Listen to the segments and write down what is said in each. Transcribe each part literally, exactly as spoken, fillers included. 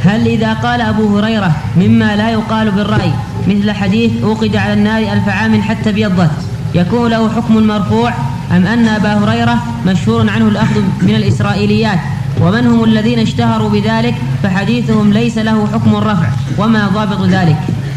هل إذا قال أبو هريرة مما لا يقال بالرأي مثل حديث أوقد على النار ألف عام حتى ابيضت يكون له حكم مرفوع، أم أن أبا هريرة مشهور عنه الأخذ من الإسرائيليات، ومن هم الذين اشتهروا بذلك فحديثهم ليس له حكم الرفع، وما ضابط ذلك؟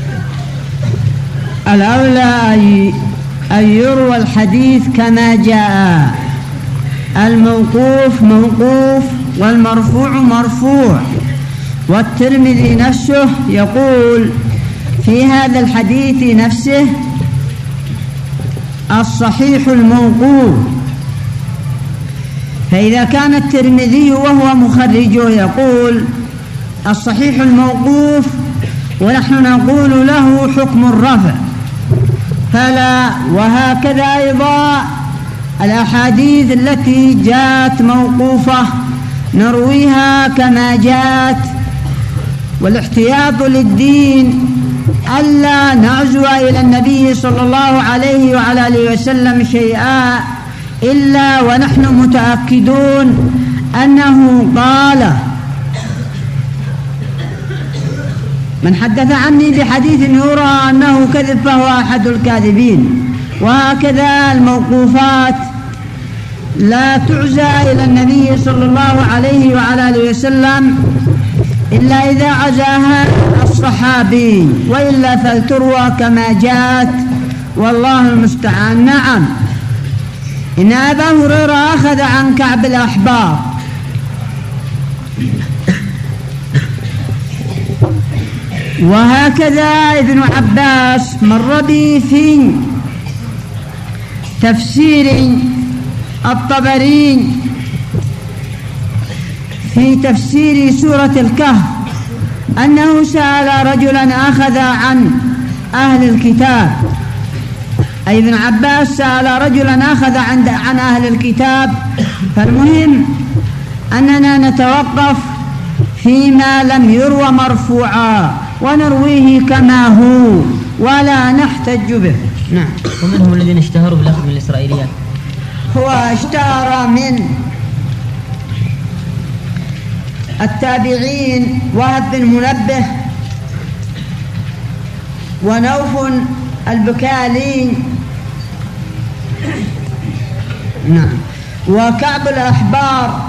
الأولى أن يروى الحديث كما جاء، الموقوف موقوف والمرفوع مرفوع. والترمذي نفسه يقول في هذا الحديث نفسه الصحيح الموقوف. فإذا كان الترمذي وهو مخرجه يقول الصحيح الموقوف ونحن نقول له حكم الرفع، فلا. وهكذا أيضا الأحاديث التي جاءت موقوفة نرويها كما جاءت، والاحتياط للدين ألا نعزو إلى النبي صلى الله عليه وعلى آله وسلم شيئا إلا ونحن متأكدون أنه قال. من حدث عني بحديث يرى أنه كذب فهو أحد الكاذبين. وهكذا الموقوفات لا تعزى إلى النبي صلى الله عليه وعلى آله وسلم إلا إذا عزاها الصحابي، وإلا فلتروى كما جاءت، والله المستعان. نعم، إن أبا هريرة أخذ عن كعب الأحبار، وهكذا ابن عباس مر بي في تفسير الطبري في تفسير سورة الكهف أنه سأل رجلا أخذ عن أهل الكتاب، أي ابن عباس سأل رجلا أخذ عن عن أهل الكتاب. فالمهم أننا نتوقف فيما لم يروى مرفوعا ونرويه كما هو ولا نحتج به. نعم. ومن هم الذين اشتهروا بالأخذ من الإسرائيليات؟ هو اشتهر من التابعين وهب بن منبه ونوف البكالي، نعم، وكعب الأحبار،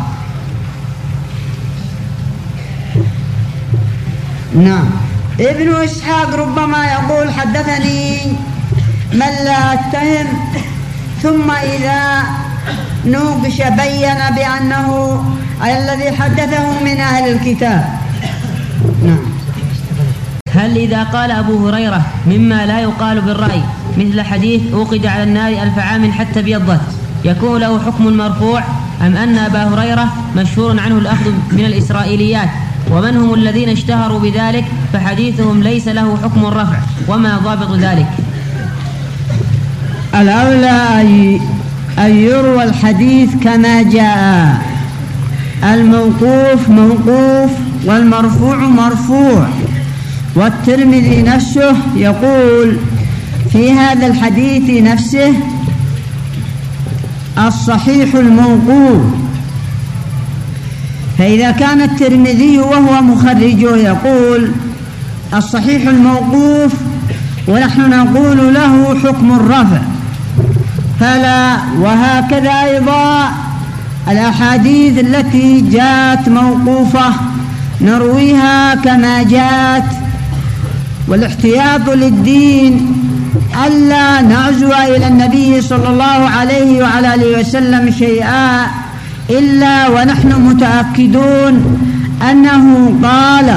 نعم. ابن إسحاق ربما يقول حدثني من لا أتهم، ثم إذا نوقش بين بأنه الذي حدثه من أهل الكتاب. نعم. هل إذا قال أبو هريرة مما لا يقال بالرأي مثل حديث أوقد على النار ألف عام حتى ابيضت يكون له حكم مرفوع، أم أن أبا هريرة مشهور عنه الأخذ من الإسرائيليات، ومن هم الذين اشتهروا بذلك فحديثهم ليس له حكم الرفع، وما ضابط ذلك؟ الأولى أن يروى الحديث كما جاء، الموقوف موقوف والمرفوع مرفوع. والترمذي نفسه يقول في هذا الحديث نفسه الصحيح الموقوف. فإذا كان الترمذي وهو مخرجه يقول الصحيح الموقوف ونحن نقول له حكم الرفع، فلا. وهكذا أيضا الأحاديث التي جاءت موقوفة نرويها كما جاءت، والاحتياط للدين ألا نعزو إلى النبي صلى الله عليه وعلى آله وسلم شيئا إلا ونحن متأكدون أنه قال.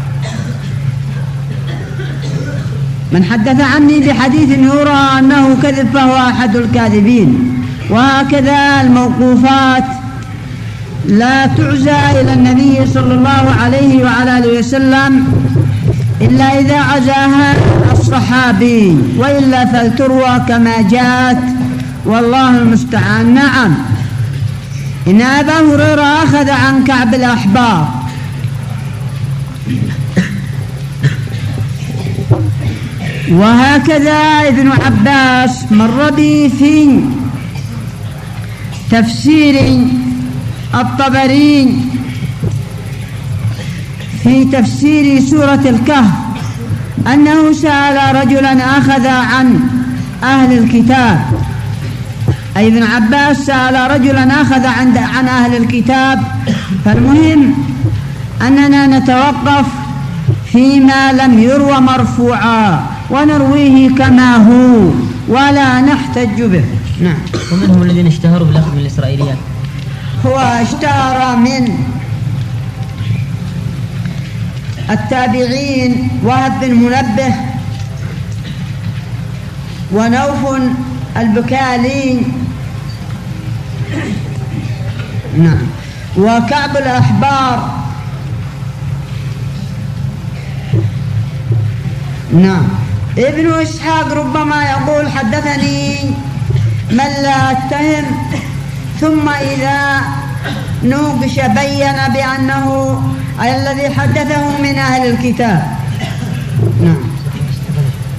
من حدث عني بحديث يرى أنه كذب فهو أحد الكاذبين. وهكذا الموقوفات لا تعزى إلى النبي صلى الله عليه وعلى آله وسلم إلا إذا عزاها الصحابي، وإلا فلتروى كما جاءت، والله المستعان. نعم، إن أبا هريرة أخذ عن كعب الأحبار، وهكذا ابن عباس مر بي في تفسير الطبري في تفسير سورة الكهف أنه سأل رجلا أخذ عن أهل الكتاب، أي ابن عباس سأل رجلا أخذ عن عن أهل الكتاب. فالمهم أننا نتوقف فيما لم يروى مرفوعا ونرويه كما هو ولا نحتج به. نعم. ومنهم الذين اشتهروا بالأخذ من الإسرائيليات. هو اشتهر من التابعين وهب بن منبه ونوف البكالي، نعم، وكعب الأحبار، نعم. ابن إسحاق ربما يقول حدثني من لا أتهم، ثم إذا نوقش بين بأنه الذي حدثه من أهل الكتاب. نعم.